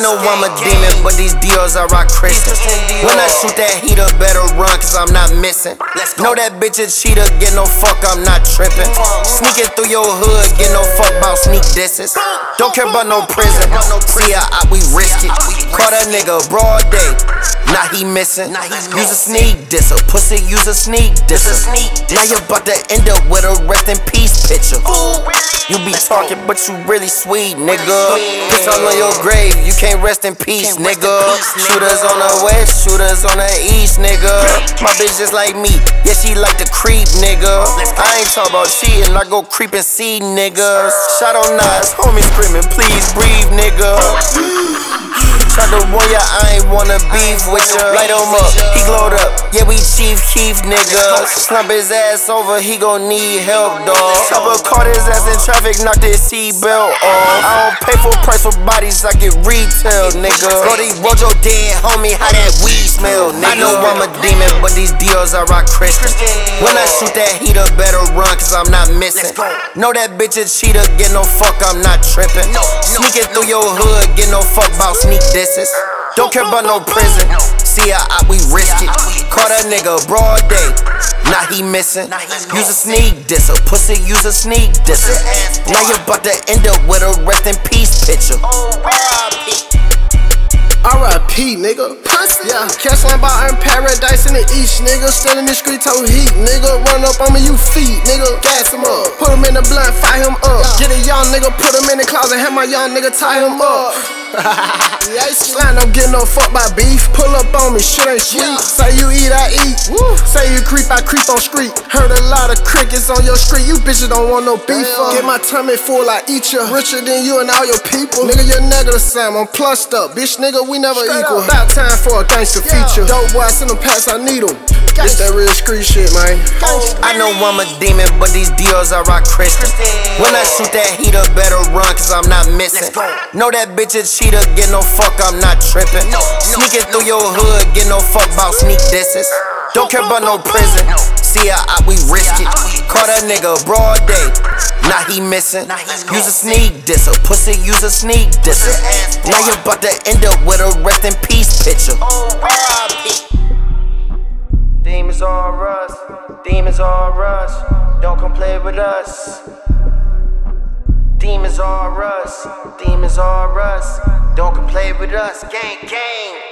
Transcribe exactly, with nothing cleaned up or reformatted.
know I'm a demon, but these deals I rock Christian. When I shoot that heater, better run, cause I'm not missing. Know that bitch a cheater, get no fuck, I'm not tripping. Sneaking through your hood, get no fuck about sneak disses. Don't care about no prison, see ya, we risk it. Caught a nigga broad day, now he missing. Use a sneak disser, pussy use a sneak disser. Now you about to end up with a rest in peace picture. You be talking, but you really sweet, nigga. Piss all on your grave, you can't rest in peace, nigga. Shooters on the west, shooters on the east, nigga. My bitch just like me, yeah, she like to creep, nigga. I ain't talking about cheating, I go creep and see, niggas. Shot on knives, homie screaming, please breathe, nigga. Tried to warn ya, I ain't wanna beef with ya. Light him up, he glowed up, yeah, we Chief Keef, nigga. Slump his ass over, he gon' need help, dawg. Chopper caught his ass in traffic, knocked his seatbelt off. I don't pay for price for bodies, I get retail, nigga. Brody Rojo dead, homie, how that weed smell, nigga. I know I'm a demon, but these deals I rock Christian. When I shoot that heater, better run, cause I'm not missing. Know that bitch a cheater, get no fuck, I'm not tripping. Sneaking through your hood, get no fuck about sneak disses. Don't care about no prison, see ya, we risk it. Caught a nigga broad day, now he missing. Use a sneak disser, pussy use a sneak disser. Now you about to end up with a rest in peace picture. R I P, nigga. Pussy. Yeah, catch one by earn paradise in the east, nigga. Still in the street, toe heat, nigga. Run up on me, you feet, nigga. Gas him up. Put him in the blunt, fire him up. Get a young nigga, put him in the closet, have my young nigga tie him up. Slime don't get no fuck by beef. Pull up on me, shit ain't sweet. Say you eat, I eat. Woo. Say you creep, I creep on street. Heard a lot of crickets on your street. You bitches don't want no beef. Get my tummy full, I eat ya. Richer than you and all your people. Nigga, your nigga the same. I'm plussed up, bitch. Nigga, we never Straight equal. Up. About time for a gangster yeah. feature. Dope boy, I send them packs, I need them. It's that real street shit, man. I know I'm a demon, but these deals I rock Christian. When I shoot that heater, better run, cause I'm not missing. Know that bitch a cheater, get no fuck, I'm not tripping. Sneaking through your hood, get no fuck about sneak disses. Don't care about no prison, see ya, we risk it. Caught a nigga broad day, now he missing. Use a sneak disser, pussy use a sneak disser. Now you about to end up with a rest in peace picture. Demons are us, demons are us, don't come play with us. Demons are us, demons are us, don't come play with us. Gang, gang.